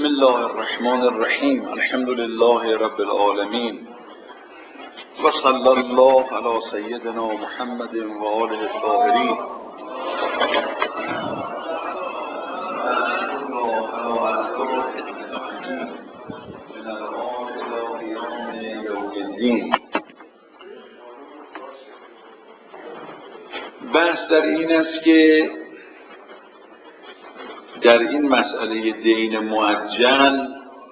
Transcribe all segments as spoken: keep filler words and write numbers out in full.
بسم الله الرحمن الرحیم. الحمد لله رب العالمین و صلی الله علی سیدنا محمد و آله الطاهرین. بحث در این است که در این مسئله دین معجل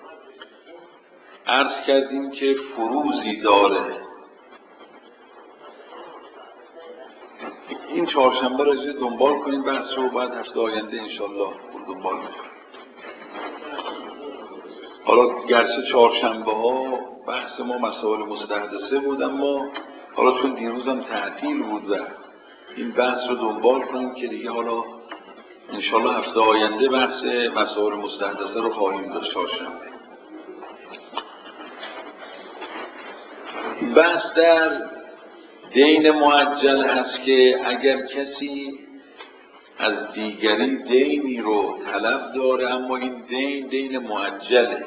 عرض کردیم که فروزی داره. این چهارشنبه را دنبال کنیم بحث رو، بعد هفته آینده انشالله دنبال میکنیم. حالا گرچه چهارشنبه ها بحث ما مسائل مستحدثه بود، اما حالا چون دیروز هم تعطیل بود و این بحث رو دنبال کنیم که دیگه حالا انشالله هفته آینده بحث مسائل مستحدثه رو خواهیم داشت. چهارشنبه بحث در دین معجل هست که اگر کسی از دیگری دینی رو طلب داره، اما این دین دین معجله.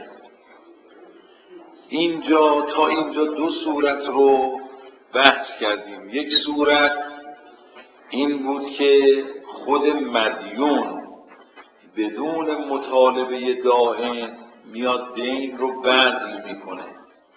اینجا تا اینجا دو صورت رو بحث کردیم. یک صورت این بود که خود مدیون بدون مطالبه دائن میاد دین رو بذل میکنه.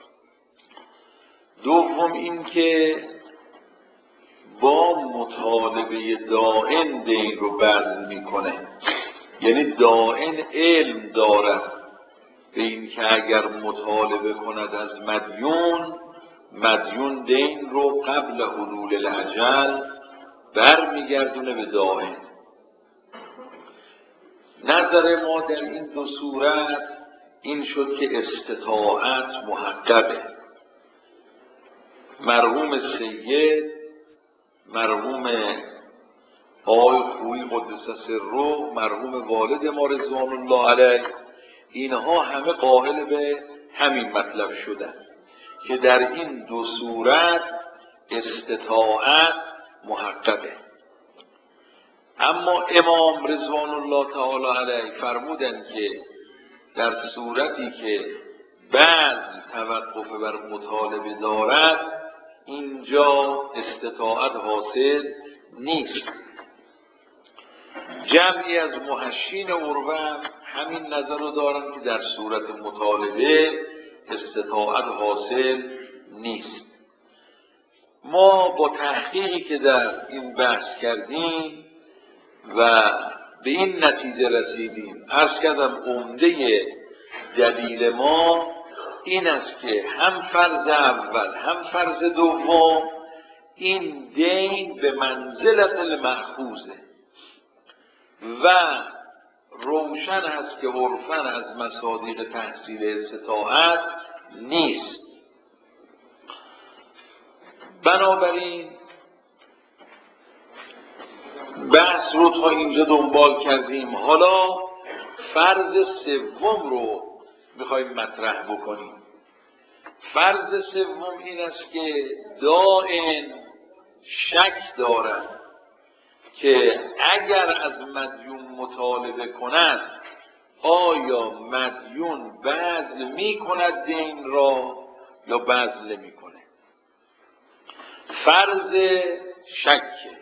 دوم این که با مطالبه دائن دین رو بذل میکنه، یعنی دائن علم دارد به این که اگر مطالبه کند از مدیون، مدیون دین رو قبل حلول الاجل بر میگردونه به دائن. نظر ما در این دو صورت این شد که استطاعت محققه. مرحوم سید، مرحوم آقای خویی قدس سره، مرحوم والد ما رضوان الله علیه، اینها همه قائل به همین مطلب شدن که در این دو صورت استطاعت محققه. اما امام رضوان الله تعالی علیه فرمودن که در صورتی که بعض توقف بر مطالبه دارد، اینجا استطاعت حاصل نیست. جمعی از محشین عروه همین نظر رو دارن که در صورت مطالبه استطاعت حاصل نیست. ما با تحقیقی که در این بحث کردیم و به این نتیجه رسیدیم، عرض کردم عمده دلیل ما این است که هم فرض اول هم فرض دوم این دین به منزلت المأخوذه و روشن هست که عرفاً از مصادیق تحصیل استطاعت نیست. بنابراین بحث رو تا اینجا دنبال کردیم. حالا فرض سوم رو میخوایم مطرح بکنیم. فرض سوم این است که دائن شک دارد که اگر از مدیون مطالبه کند آیا مدیون بذل می کند دین را یا بذل نمی کنه. فرض شک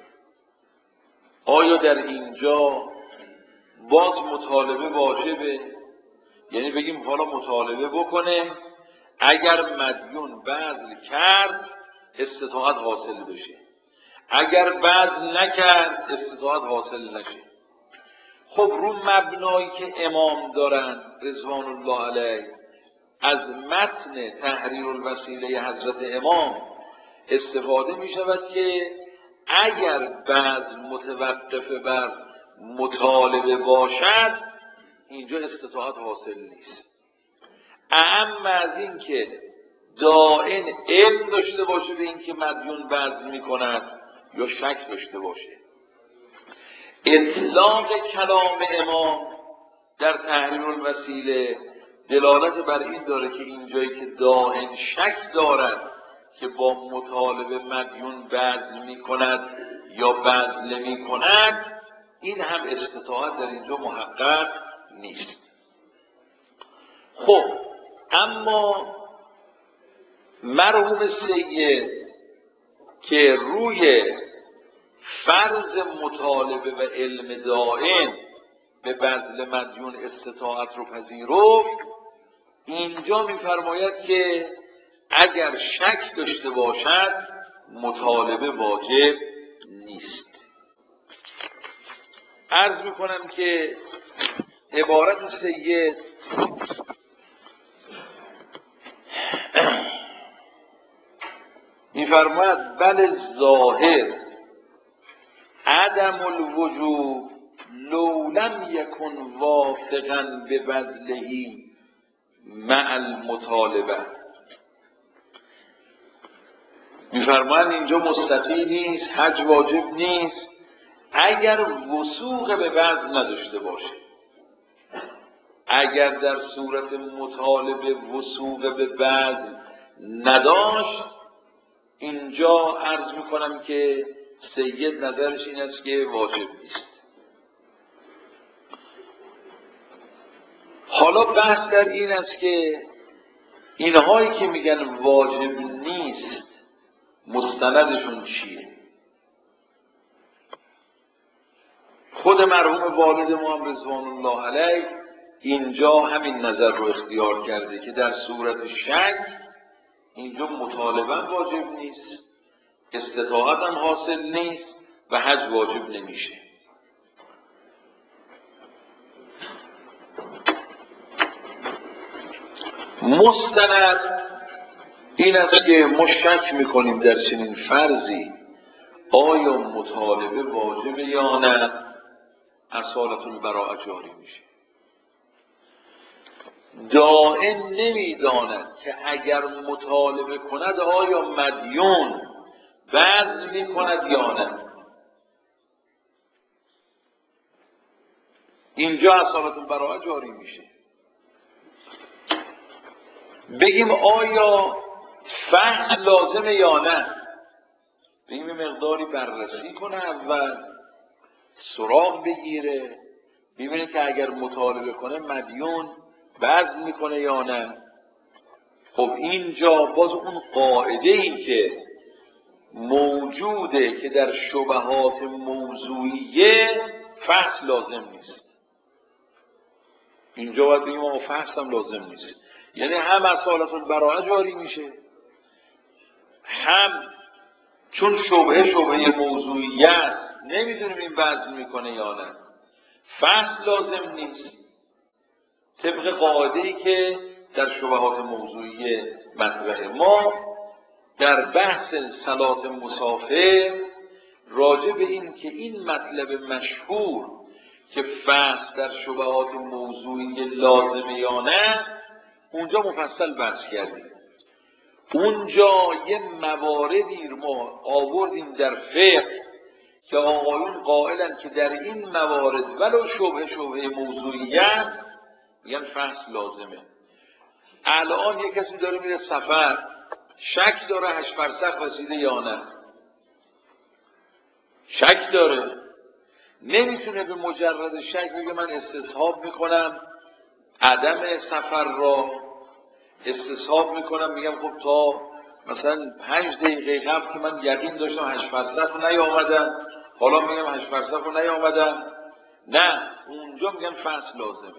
آیا در اینجا باز مطالبه واجبه، یعنی بگیم حالا مطالبه بکنه، اگر مدیون بذل کرد استطاعت حاصل بشه، اگر بذل نکرد استطاعت حاصل نشه. خب رو مبنایی که امام دارن رضوان الله علیه از متن تحریر الوسیله حضرت امام استفاده می شود که اگر بذل متوقف بر مطالبه باشد اینجا استطاعت حاصل نیست. اعم از این که دائن علم داشته باشه به این که مدیون بذل می کند یا شک داشته باشه. اطلاق کلام امام در تحریر الوسیله دلالت بر این داره که اینجایی که دائن شک دارد که با مطالبه مدیون بذل می کند یا بذل نمی کند، این هم استطاعت در اینجا محقق نیست. خب اما مرحوم سید که روی فرض مطالبه و علم دائم به بذل مدیون استطاعت رو پذیرفت، اینجا می‌فرماید که اگر شک داشته باشد مطالبه واجب نیست. عرض میکنم که عبارت سید میفرماید بل ظاهر عدم الوجوب لو لم یکن وافقا به بذلهی مع المطالبه. میفرماید اینجا مستطیع نیست، حج واجب نیست اگر وثوق به بذل نداشته باشه. اگر در صورت مطالبه وثوق به بذل نداشت، اینجا عرض میکنم که سید نظرش این است که واجب نیست. حالا بحث در این است که اینهایی که میگن واجب نیست مستندشون چیه؟ خود مرحوم والد ما هم رضوان الله علیه اینجا همین نظر رو اختیار کرده که در صورت شک اینجا مطالبه واجب نیست، استطاعت هم حاصل نیست و حج واجب نمیشه. مستند این است که ما شک میکنیم در چنین فرضی آیا مطالبه واجب یا نه، اصالت البراءه جاری میشه. دائم نمیداند که اگر مطالبه کند آیا مدیون بذل میکند یا نه. اینجا اصالت البراءه جاری میشه. بگیم آیا فحص لازمه یا نه، بگیم مقداری بررسی کنه اول، سراغ بگیره، ببینه که اگر مطالبه کنه مدیون بذل میکنه یا نه. خب اینجا باز اون قاعده ای که موجوده که در شبهات موضوعیه فحص لازم نیست، اینجا باید بگیم آقا فحص هم لازم نیست. یعنی هم اصالت البراءه جاری میشه، هم چون شبهه شبهه موضوعی است نمیدونیم این بذل میکنه یا نه، فحص لازم نیست طبق قاعده‌ای که در شبهات موضوعی مطرحه. ما در بحث صلات مسافر راجع به این که این مطلب مشهور که فحص در شبهات موضوعی لازمه یا نه اونجا مفصل بحث کردیم. اونجا یه مواردی ما آوردیم در فقه که آقایون قائلن که در این موارد ولو شبهه شبهه موضوعیت میگن فحص لازمه. الان یه کسی داره میره سفر، شک داره هشت فرسخ رسیده یا نه، شک داره، نمیتونه به مجرد شک بگه من استصحاب میکنم عدم سفر را، استصحاب میکنم میگم خب تا مثلا پنج دقیقه قبل که من یقین داشتم هشت فرسخ رو نیامدم، حالا میگم هشت فرسخ رو نیامدم، نه، اونجا میگن فحص لازمه.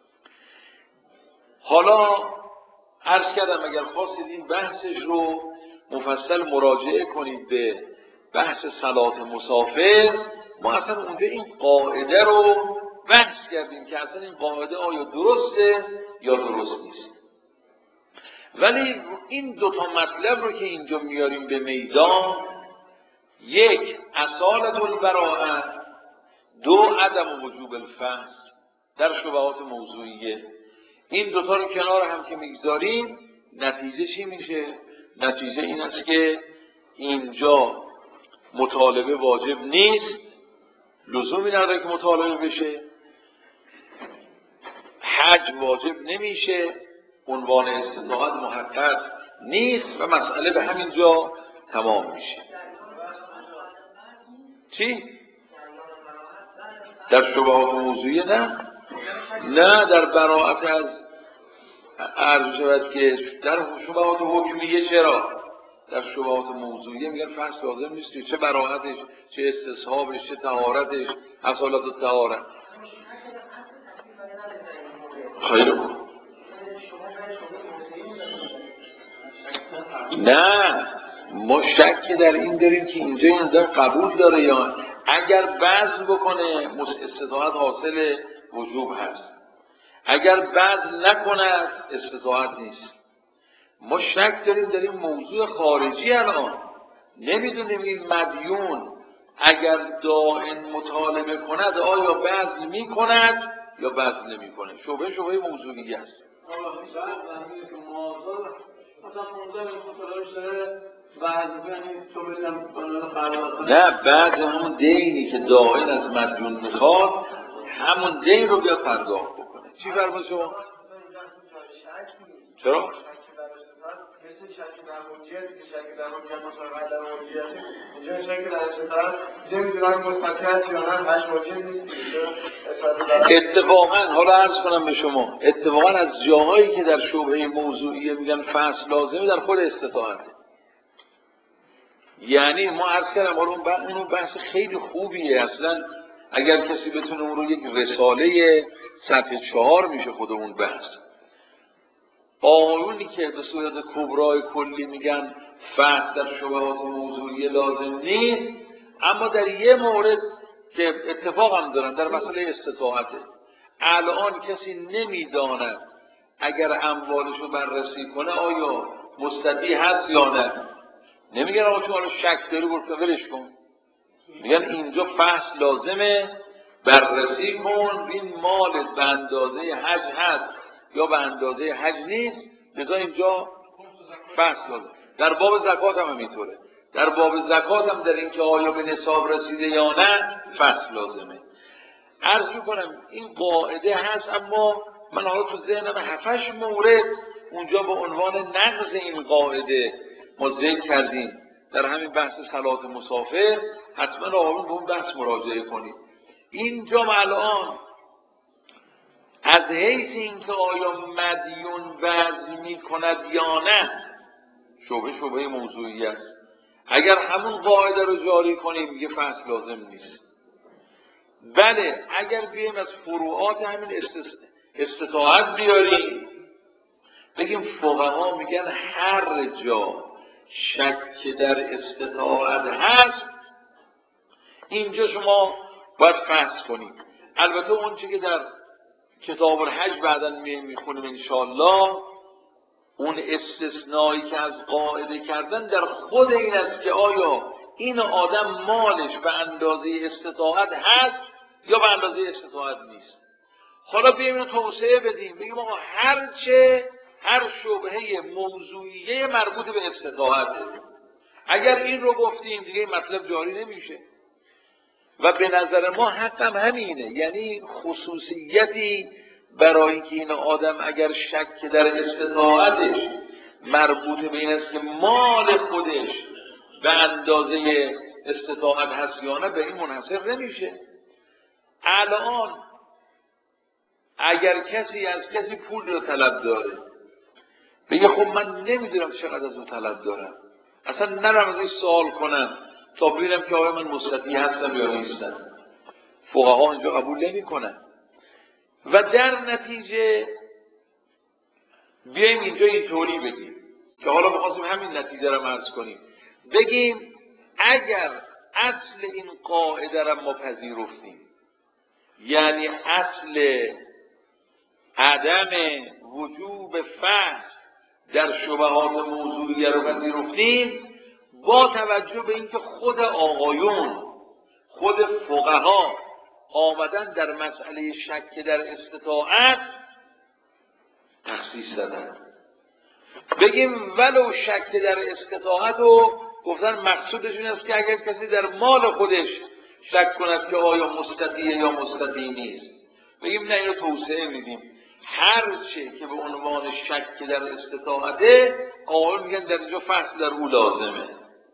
حالا عرض کردم اگر خواستید این بحثش رو مفصل مراجعه کنید به بحث صلات مسافر، ما اصلا اونجا این قاعده رو بحث کردیم که اصلا این قاعده آیا درسته یا درست نیست. ولی این دوتا مطلب رو که اینجا میاریم به میدان، یک اصالت البراءه، دو عدم وجوب الفحص در شبهات موضوعیه، این دوتا رو کنار هم که میگذاریم نتیجه چی میشه؟ نتیجه این است که اینجا مطالبه واجب نیست، لزومی نداره که مطالبه بشه، حج واجب نمیشه، عنوان استطاعت محقق نیست و مسئله به همین جا تمام میشه. چی؟ در شبهات موضوعی نه؟ نه، در براءت از عرض شود که در شبهات حکمیه چرا؟ در شبهات موضوعیه میگن فحص لازم نیست، چه براحتش، چه استصحابش، چه طهارتش، اصالت و طهارت. خیلی خوب. نه ما شکی در این داریم که اینجا این آدم قبول داره یا اگر بذل بکنه استطاعت حاصل وجوب هست، اگر بذل نکند استطاعت نیست. ما شک داریم در این موضوع خارجی الان، نمیدونیم این مدیون اگر دائن مطالبه کند آیا بذل میکند یا بذل نمیکنه. شبهه شبهه موضوعی است. نه بعد همون دینی که دائن از مدیون میخواد همون دین رو بیا پرداخت بکنه. چی فرمود شما؟ چرا؟ اتفاقا حالا عرض کنم به شما، اتفاقا از جاهایی که در شبهه موضوعیه میگن فحص لازمی در خود استطاعت. یعنی ما عرض کردم حالا اون بحث خیلی خوبیه، اصلا اگر کسی بتونه اون رو یک رساله صفحه چهار میشه خود اون بحث. آقایونی که به صورت کبرای کلی میگن فحص در شبهات موضوعی لازم نیست، اما در یه مورد که اتفاق هم دارن در مسئله استطاعته، الان کسی نمیداند اگر اموالش رو بررسی کنه آیا مستطیع هست یا نه. نمیگن آقا چون حالا شک داری برو ولش کن، میگن اینجا فحص لازمه، بررسی کن این مالت به اندازه حج هست یا به اندازه حج نیست، لذا اینجا فحص لازم. در باب زکات هم همینطوره، در باب زکات هم در اینکه آیا به نصاب رسیده یا نه فحص لازمه. عرض میکنم این قاعده هست، اما من حالا تو ذهنم هفتش مورد اونجا به عنوان نقض این قاعده ما ذکر کردیم در همین بحث صلات مسافر. حتما آقایون به اون بحث مراجعه کنید. اینجا الان از حیث اینکه آیا مدیون بذل می کند یا نه شبه شبه موضوعی است. اگر همون قاعده رو جاری کنیم میگه فحص لازم نیست. بله اگر بیایم از فروعات همین استطاعت بیاریم بگیم فقها میگن هر جا شک در استطاعت هست اینجا شما باید فحص کنید. البته اون چی که در کتاب الحج بعداً میخونیم انشالله، اون استثنایی که از قاعده کردن در خود این است که آیا این آدم مالش به اندازه استطاعت هست یا به اندازه استطاعت نیست. حالا بیاییم اینو توسعه بدیم، بگیم آقا هر چه هر شبهه موضوعیه مربوط به استطاعته. اگر این رو گفتیم دیگه مطلب جاری نمیشه و به نظر ما حقم همینه. یعنی خصوصیتی برای اینکه این آدم اگر شک در استطاعتش مربوط به این است که مال خودش به اندازه استطاعت هست یا نه به این منحصر نمیشه. الان اگر کسی از کسی پول رو طلب داره بگه خب من نمیدونم چقدر از اون طلب دارم، اصلا نرم ازش سوال کنم تا ببینم که آیا من مستطیع هستم یا نیستم، فقها اینجا قبول نمی کنن. و در نتیجه بیایم اینجا اینطوری بگیم که حالا بخواستیم همین نتیجه رو عرض کنیم، بگیم اگر اصل این قاعده را ما پذیرفتیم، یعنی اصل عدم وجوب فحص در شبهات موضوعیه رو پذیرفتیم، با توجه به اینکه خود آقایون خود فقها آمدن در مسئله شک در استطاعت تخصیص دادن، بگیم ولو شک در استطاعت رو گفتن مقصودش این است که اگر کسی در مال خودش شک کند که آیا مستطیع یا مستطیع نیست، بگیم نه اینو توسعه میدیم هر چه که به عنوان شک در استطاعته آقایون میگن در اینجا فحص در او لازمه.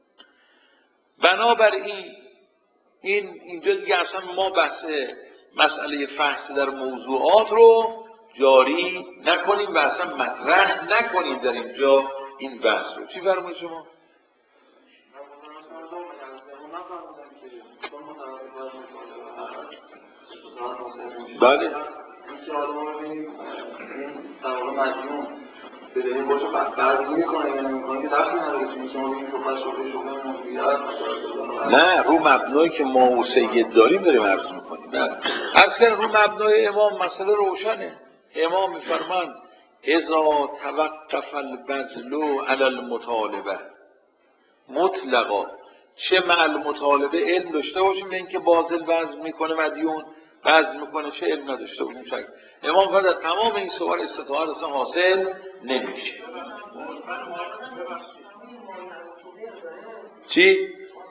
بنابراین این اینجا دیگه اصلا ما بحث مسئله فحص در موضوعات رو جاری نکنیم و اصلا مطرح نکنیم در اینجا این بحث رو. چی فرمایید شما؟ بله بدهی باشه بعد میکنه یا نمیکنه که دخلی نداره که شما این شبه شبه شبه مدیریت نه رو مبنایی که ما و سید داریم داریم عرض میکنیم. نه اصلا رو مبنای امام مسئله روشنه. امام میفرماند اذا توقف البذل علی المطالبه مطلقا، چه مع المطالبه علم داشته باشیم به اینکه باطل بذل میکنه مدیون بذل میکنه، چه علم نداشته باشیم شک. امام فرمود تمام این سوال استطاعت اصلا حاصل نمیشه. چی؟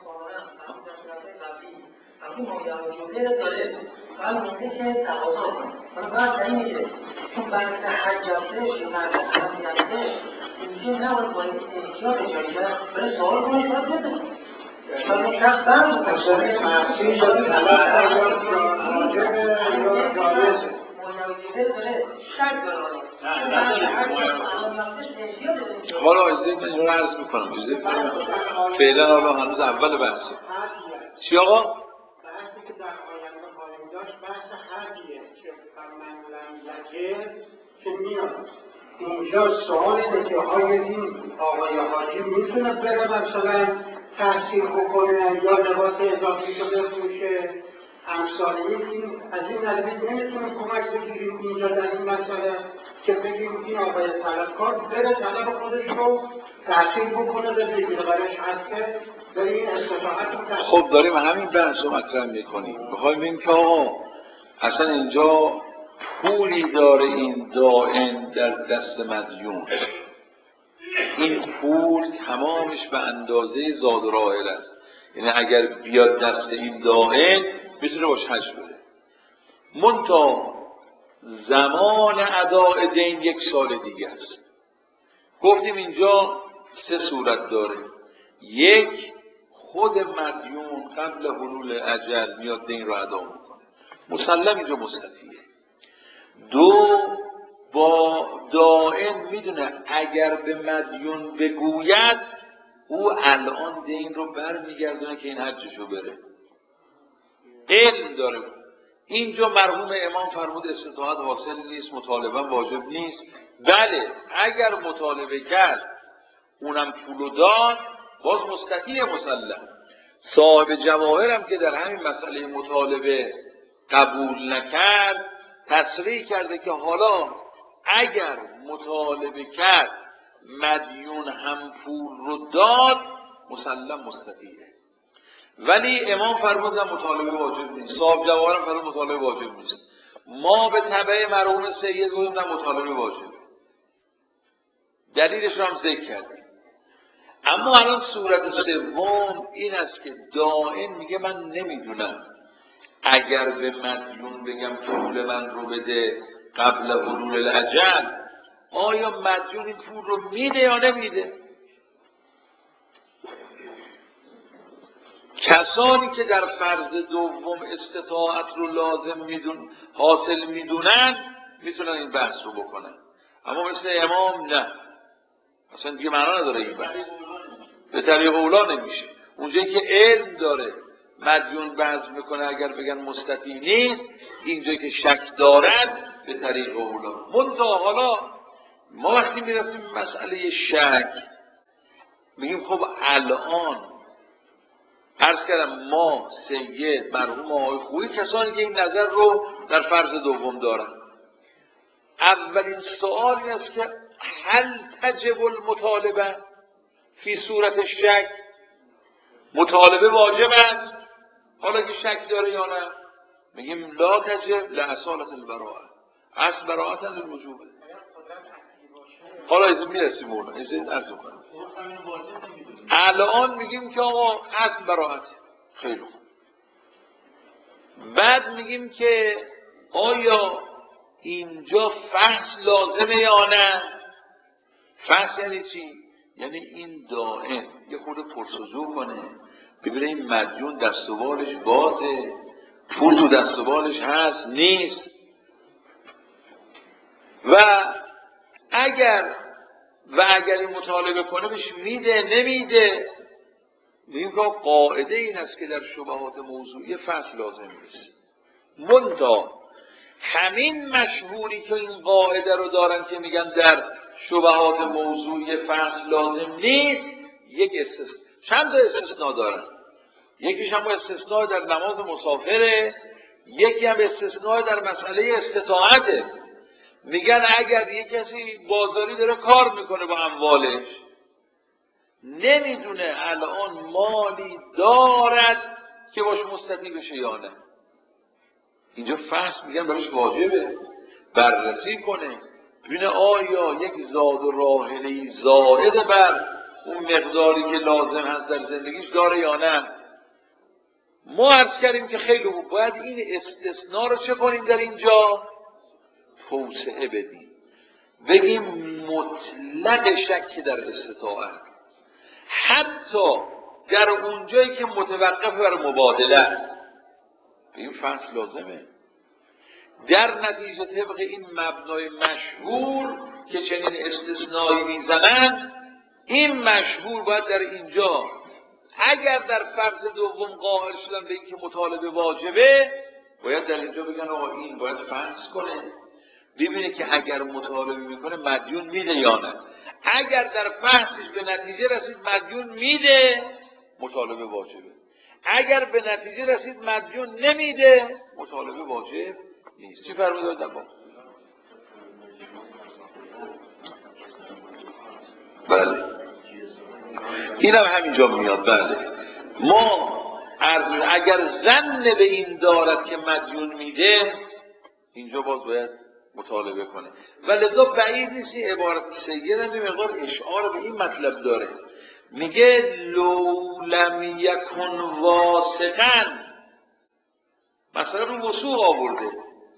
حالا اجازه من اینو عرض میکنم اجازه فعلا حالا هنوز اول بحثه. چی آقا؟ بحثی که در آینده خواهیم داشت بحث حدیه که فرمندن لجه که میاد اینجا سوال اینه که آیا این آقای حاجی میتونه بره مثلا تحصیل بکنه یا لباس اضافی رو بفروشه امثال این از این نظر نمیتونه کمک بگیریم اینجا در این مسئله که بگیم این آقای طلبکار بره طلب خودش رو تحصیل بکنه به بگیره برایش هست که بره این استطاعت رو تحصیل. خب داریم همین بحث رو مطرح میکنیم. بخوایم این که آقا اصلا اینجا پولی داره این دائن در دست مدیون، این پول تمامش به اندازه زاد و راحل است، یعنی اگر بیاد دست این دائن میتونه باش حج بده. منتها زمان اداء دین یک سال دیگه است. گفتیم اینجا سه صورت داره. یک، خود مدیون قبل حلول اجل میاد دین رو ادا میکنه، مسلم اینجا مستفیه. دو، با دائن میدونه اگر به مدیون بگوید او الان دین رو بر میگردونه که این حجشو بره، علم داره. اینجا مرحوم امام فرمود استطاعت حاصل نیست، مطالبه واجب نیست. بله اگر مطالبه کرد اونم پولو داد باز مستطیع مسلم. صاحب جواهر هم که در همین مسئله مطالبه قبول نکرد تصریح کرده که حالا اگر مطالبه کرد مدیون هم پول رو داد مسلم مستطیعه. ولی امام فرمودن مطالبه واجب نیست، صاحب جواهر هم فرمود مطالبه واجب نیست. ما به تبع مرحوم سید گفتیم نه مطالبه واجبه، دلیلش رو هم ذکر کردیم. اما الان صورت سوم این است که دائن میگه من نمیدونم اگر به مدیون بگم پول من رو بده قبل حلول الاجل آیا مدیون این پول رو میده یا نمیده. کسانی که در فرض دوم استطاعت رو لازم میدون حاصل میدونن میتونن این بحث رو بکنن، اما مثل امام نه، اصلا دیگه معنا نداره این بحث، به طریق اولا نمیشه. اونجایی که علم داره مدیون بذل میکنه اگر بگن مستطیع نیست، اینجایی که شک دارد به طریق اولا. منتها حالا ما وقتی میرسیم مسئله شک میگیم خب الان عرض کردم ما سید مرحوم آقای خویی کسانی که این نظر رو در فرض دوم دارن. اولین سوال این است که هل تجب المطالبه فی صورت شک، مطالبه واجب است حالا که شک داره یا نه؟ میگیم لا تجب لاصالة البراءه، اصل براءت هم الوجوبه. حالا از میرسیم اون از عرض کنم. الان میگیم که آقا اصل براءت خیلی خوب. بعد میگیم که آیا اینجا فحص لازمه یا نه؟ فحص یعنی چی؟ یعنی این دائن یه خود پرسجو کنه ببینه این مدیون دست و بالش بازه، پول تو دست و بالش هست نیست. و اگر و اگر این مطالبه کنه بهش میده نمیده. میگیم که قاعده این است که در شبهات موضوعی فصل لازم نیست. منتها همین مشهوری که این قاعده رو دارن که میگن در شبهات موضوعی فصل لازم نیست، یک استثناء چند تا استثناء دارن. یکیش هم استثناء در نماز مسافره، یکی هم استثناء در مسئله استطاعته. میگن اگر یک کسی بازاری داره کار میکنه با اموالش، نمیدونه الان مالی دارد که باش مستطیع بشه یا نه، اینجا فحص میگن براش واجبه بررسی کنه ببینه آیا یک زاد و راحله‌ای زائد بر اون مقداری که لازم هست در زندگیش داره یا نه. ما عرض کردیم که خیلی خوب باید این استثناء رو چه کنیم در اینجا؟ توسعه بدیم، بگیم مطلق شک در استطاعت، حتی در اونجایی که متوقف بر مبادله است این فصل لازمه. در نتیجه طبق این مبنای مشهور که چنین استثنایی میزنند، این مشهور باید در اینجا اگر در فرض دوم قائل شدن به اینکه مطالبه واجبه، باید در اینجا بگن آقا این باید فحص کنه ببینه که اگر مطالبه میکنه مدیون میده یا نه. اگر در فحصش به نتیجه رسید مدیون میده، مطالبه واجبه. اگر به نتیجه رسید مدیون نمیده، مطالبه واجب نیست. چی فرمودید در با؟ بله این هم همینجا میاد. بله ما اگر ظن به این دارد که مدیون میده، اینجا باز باید مطالبه کنه. ولذا بعید نیست این عبارت سید هم یه مقدار اشعار به این مطلب داره. میگه لو لم یکن واثقا، مثلا رو وثوق آورده.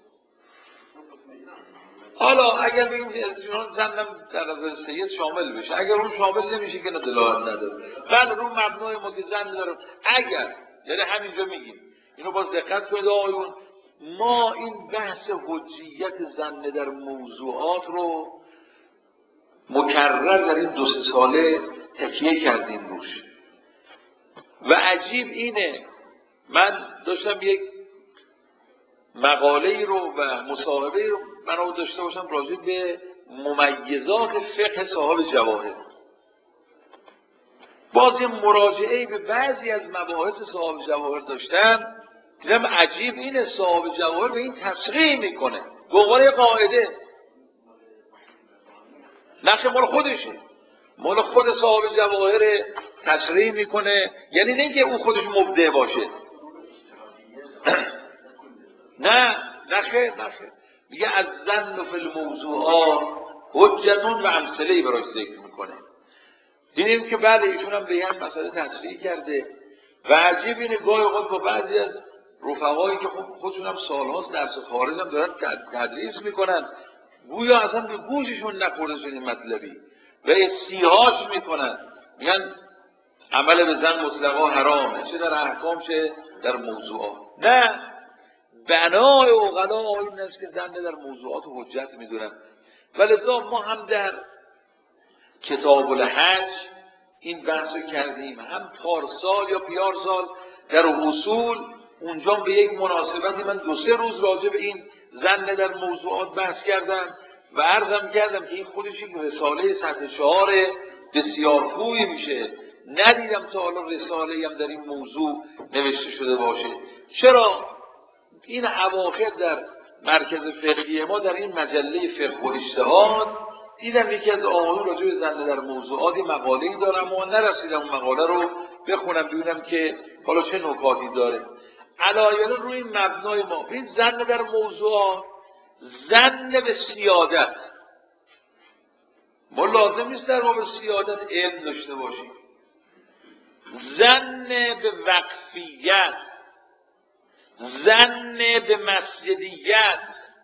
حالا اگر بگیم جنان زنم در نظر سید شامل بشه، اگر اون شامل نمیشه که دلالت نداره. بله رو مبنای ما که زن داره، اگر یعنی همینجا میگیم اینو باز دقت کنید آقایون، ما این بحث حجیت زن در موضوعات رو مکرر در این دو سه ساله تکیه کردیم روش و عجیب اینه، من داشتم یک مقاله ای رو و مصاحبه ای رو من رو داشته باشم راجع به ممیزات فقه صاحب جواهر. باز یه مراجعه به بعضی از مباحث صاحب جواهر داشتم، دیدم عجیب اینه صاحب جواهر به این تصریح میکنه به عنوان قاعده، نقش مال خودشه، مال خود صاحب جواهر تصریح میکنه. یعنی نه اینکه او خودش مبدع باشه، نه نخیر نخیر، میگه از ظن فی الموضوعات حجتون و امثله براش ذکر میکنه. دیدیم که بعد ایشون هم به این مسئله تصریح کرده و عجیب اینه گاهی اوقات با بعضی از رفقایی که خودشون هم سالهاست درس خارج هم دارن تدریس میکنن، گویا اصلا به گوششون نخورده چنین مطلبی و استیحاش میکنن، میگن عمل به زن مطلقا حرامه، چه در احکام چه در موضوعات. نه، بنای عقلا این است که زن در موضوعات حجت میدونن. ولذا ما هم در کتاب الحج این بحث کردیم، هم پارسال یا پیارسال در اصول، اونجا به یک مناسبتی من دو سه روز راجع به این زن در موضوعات بحث کردم و عرضم کردم که این خودش یک رساله سطح چهار بسیار خوبی میشه. ندیدم تا حالا رساله‌ای هم در این موضوع نوشته شده باشه. چرا؟ این اواخر در مرکز فقهی ما در این مجله فقه و اجتهاد دیدم یکی از آقایون راجع به زن در موضوعات مقاله‌ای دارم و نرسیدم اون مقاله رو بخونم ببینم که حالا چه نکاتی داره. علایل روی مبنای ما این زن در موضوعات، زن به سیادت، ما لازم نیست در باب سیادت علم داشته باشیم. زن به وقفیت، زن به مسجدیت،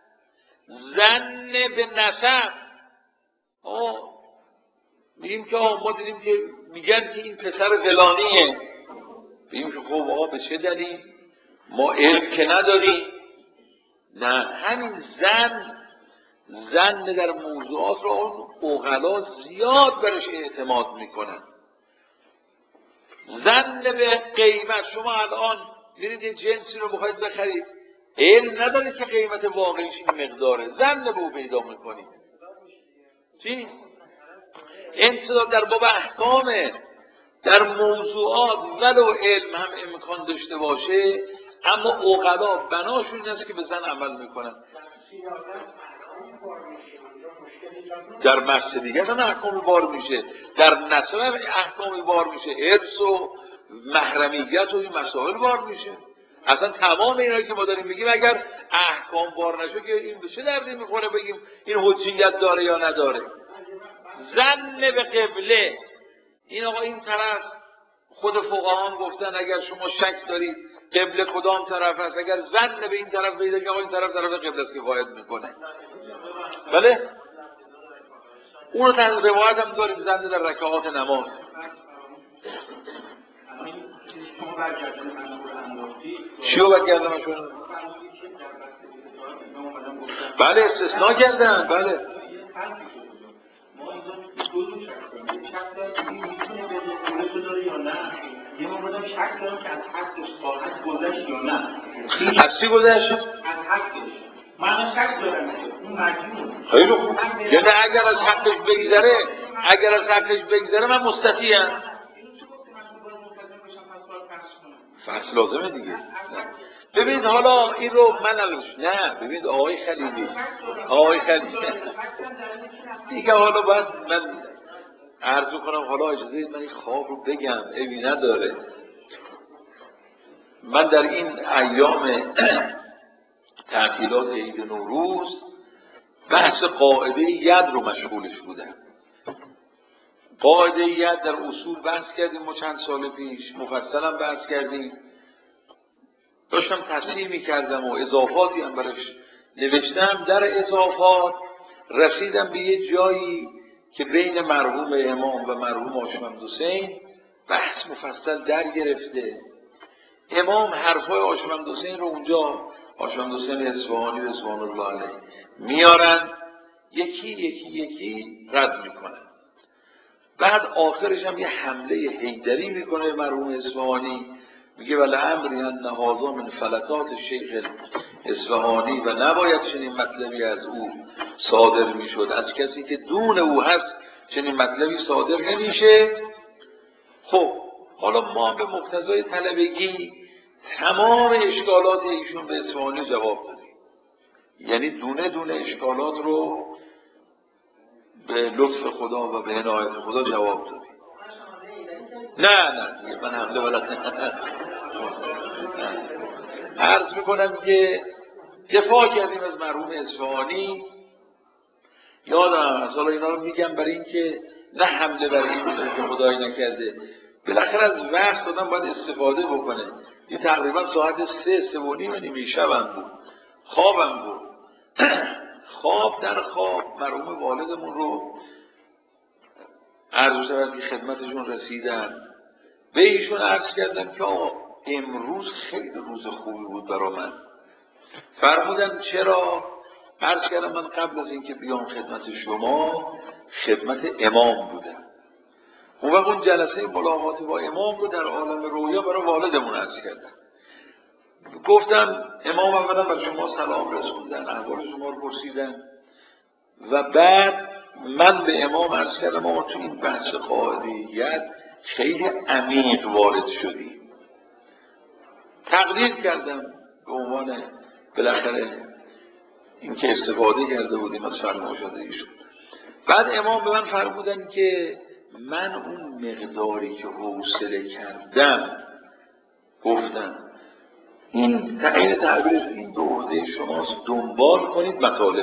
زن به نسب. آه میگیم که آه ما دیدیم که میگن که این پسر فلانیه، میگیم که خب آقا به چه دلیل؟ ما علم که نداریم. نه، همین زن زن در موضوعات رو اون عقلا زیاد برش اعتماد میکنن. زن به قیمت، شما الان میرید یه جنسی رو بخواید بخرید، علم ندارید که قیمت واقعیش این مقداره، زن به او پیدا میکنید. چی؟ انصداد در باب احکامه، در موضوعات ولو علم هم امکان داشته باشه، اما عقلا بناشون این است که به زن عمل میکنن. در مقصد دیگر هم احکامی بار میشه، در نسب هم احکامی بار میشه، ارث و محرمیت و این مسائل بار میشه. اصلا تمام اینایی که ما داریم میگیم اگر احکام بار نشه که این به چه دردی میخوره بگیم این حجیت داره یا نداره. زن به قبله، این آقا این طرف خود فقهاء گفتن اگر شما شک دارید قبله کدام طرف است، اگر زن به این طرف پیدا که آقا این طرف طرف قبله است کفایت میکنه. بله؟ اون رو تحت روایت هم داریم، زن در رکعات نماز. چیو برگردم شون؟ بله استثناء کردن. بله از چی گذشت؟ از حقش. من شک دارم اون مجنون. خیلی خوب. یعنی اگر از حقش بگذره، اگر از حقش بگذره من مستطیعم. فحص لازمه دیگه. ببینید حالا این رو من نداشت. نه ببینید آقای خلیلی، آقای خلیلی دیگه حالا باید من عرض کنم، حالا اجازه اید من این خواب رو بگم، عیبی نداره. من در این ایام تعطیلات عید نوروز بحث قاعده ید رو مشغولش بودم. قاعده ید در اصول بحث کردیم ما چند سال پیش، مفصلا بحث کردیم، داشتم تصحیح می‌کردم و اضافاتی هم برش نوشتم. در اضافات رسیدم به یه جایی که بین مرحوم امام و مرحوم هاشم حسین بحث مفصل در گرفته. امام حرفای هاشم حسین رو اونجا هاشم حسین اصفهانی رضوان الله علیه میارن، یکی یکی یکی رد میکنن. بعد آخرش هم یه حمله حیدری میکنه مرحوم اصفهانی، میگه ولی امری ان هذا من فلتات شیخ اصفهانی و نباید چنین مطلبی از او صادر میشد، از کسی که دون او هست چنین مطلبی صادر نمیشه. خب حالا ما به مقتضای طلبگی تمام اشکالات ایشون به اصفهانی جواب دادیم، یعنی دونه دونه اشکالات رو به لطف خدا و به عنایت خدا جواب دادیم. نه نه دیگه من حمله ولد عرض میکنم که دفاع کردیم از مرحوم اصفهانی. یادم هست، حالا اینا رو میگم برای اینکه نه حمله بر این که خدایی نکرده، بالاخره از وقت دادم باید استفاده بکنه. یه تقریبا ساعت سه سه و نیم نیمه شبم بود، خوابم بود. خواب در خواب مرحوم والدمون رو عرض شود که خدمتشون رسیدن، به ایشون عرض کردم که آقا امروز خیلی روز خوبی بود برای من. فرمودن چرا؟ عرض کردم من قبل از اینکه بیام خدمت شما خدمت امام بودم. اون وقت اون جلسه ملاقات با امام رو در عالم رویا برای والدمون عرض کردم. گفتم امام اولا برای شما سلام رسوندن، احوال شما رو پرسیدن و بعد من به امام عرض کردم آقا تو این بحث قاعدیت خیلی عمیق وارد شدیم. تقدیر کردم به عنوان بالاخره این که استفاده کرده بودیم از فرمایشات ایشون. بعد امام به من فرمودن که من اون مقداری که حوصله کردم گفتم این تعیین تعبیرش این به عهده شماست، دنبال کنید مطالب.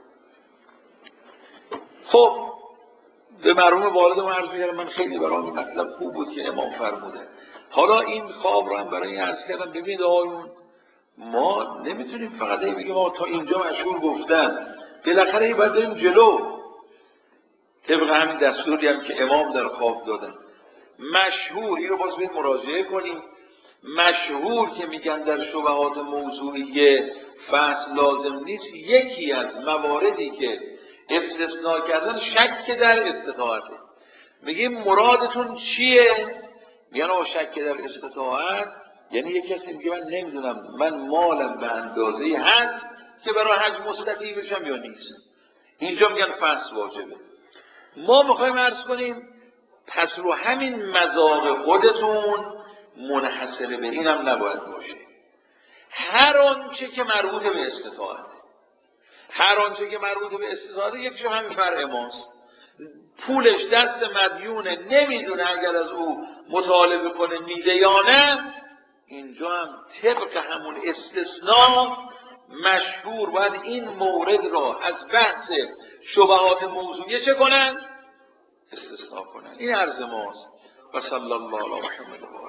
خب به مرحوم والدم عرض کردم من خیلی برام این مطلب خوب بود که امام فرمودن. حالا این خواب رو هم برای این عرض کردم ببینید آقایون ما نمیتونیم فقط این بگیم ما تا اینجا مشهور گفتن، بالاخره این باید داریم جلو طبق همین دستوری هم که امام در خواب دادن. مشهور این رو باز باید مراجعه کنیم. مشهور که میگن در شبهات موضوعی فصل لازم نیست یکی از مواردی که استثناء کردن شک در استطاعته. میگیم مرادتون چیه؟ یعنی شک در استطاعت یعنی یک کسی میگه من نمیدونم من مالم به اندازه هست که برای حج مستطیع بشم یا نیست. اینجا میگن فصل واجبه. ما میخوایم عرض کنیم پس رو همین مذاق خودتون منحصر به اینم نباید باشه. هر آنچه که مربوط به استطاعت، هر آنچه که مربوط به استطاعت یکیشو همین فرع ماست. پولش دست مدیونه، نمیدونه اگر از او مطالبه کنه میده یا نه. اینجا هم طبق همون استثناء مشهور باید این مورد را از بحث شبهات موضوعی چه کنن؟ استثناء کنن. این عرض ماست. و صلی الله علی محمد.